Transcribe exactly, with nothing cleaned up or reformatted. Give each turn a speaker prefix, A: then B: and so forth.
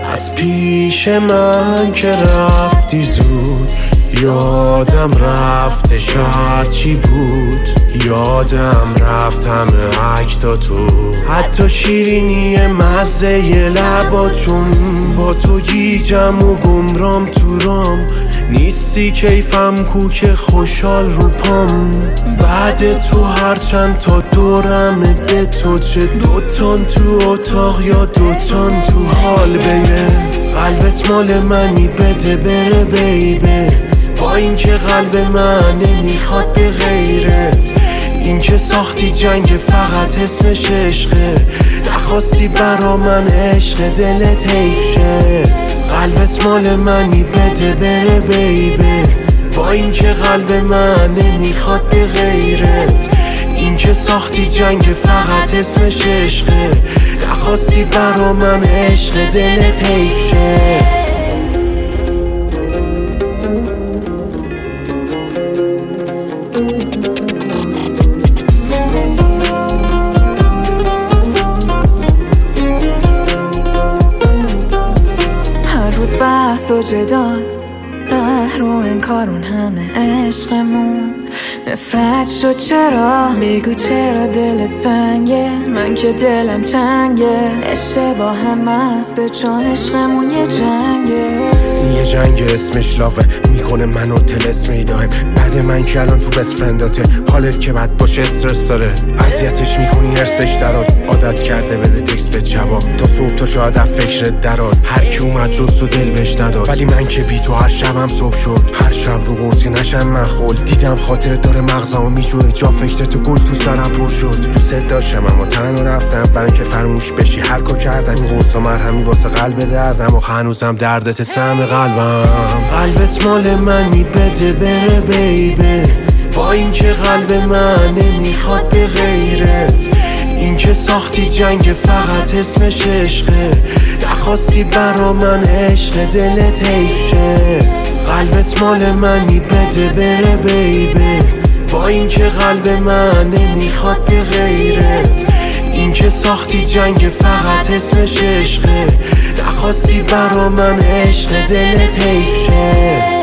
A: از پیش من که رفتی زود، یادم رفته شهر چی بود، یادم رفت همه عکتا تو، حتی شیرینی مزه ی لبا، چون با تو گیجم و گمرام تو رام، نیستی کیفم کو که خوشحال رو پام. بعد تو هرچند تا دورمه به تو، چه دوتان تو اتاق یا دوتان تو حال بیبه. قلبت مال منی بده بره بیبه، با اینکه قلب من نمیخواد به غیرت، این که ساختی جنگ فقط اسمش عشقه، نخواستی برا من عشق دلت حیف شه. قلبت مال منی بده بره بیبه، با اینکه قلب من نمیخواد به غیرت، این که ساختی جنگ فقط اسمش عشقه، نخواستی برا من عشق دلت حیف شه.
B: بحث و جدال، قهر و انکارون همه عشقمون، نفرت شد چرا؟ بگو چرا دلت سنگه؟ من که دلم تنگه، اشتباه هم مسته چون عشقمون یه جنگه،
A: یه جنگ اسمش لاوه میکنه منو تلس میدایم. بعد من که الان تو بست فرنداته، حالت که بد باشه استرس داره، اذیتش میکنی هرسش دراد، عادت کرده بده تکس به جواب، تا صبح تا شاید فکرت دراد، هر کی اومد جز تو دل بهش نداد، ولی من که بی تو هر شبم صبح شد، هر شب رو قرص که نشم مخول، دیدم خاطرت داره مغزمو میجوه، جا فکرتو گل تو سرم پر شد، دوست داشتم اما تنها رفتم برای که فراموش بشی، هر کار کردم این قرص و مرهمی واسه قلب دردم، و هنوزم دردت سم قلبم. قلبت مال منی بده بره بیبه، با اینکه قلب من نمیخواد به غیرت، این که ساختی جنگ فقط اسمش عشقه، نخواستی برا من عشق دلت حیف شه. قلبت مال منی بده بره بیبه، با اینکه قلب من نمیخواد به غیرت، این که ساختی جنگ فقط اسمش عشقه، نخواستی برا من عشق دلت حیف شه.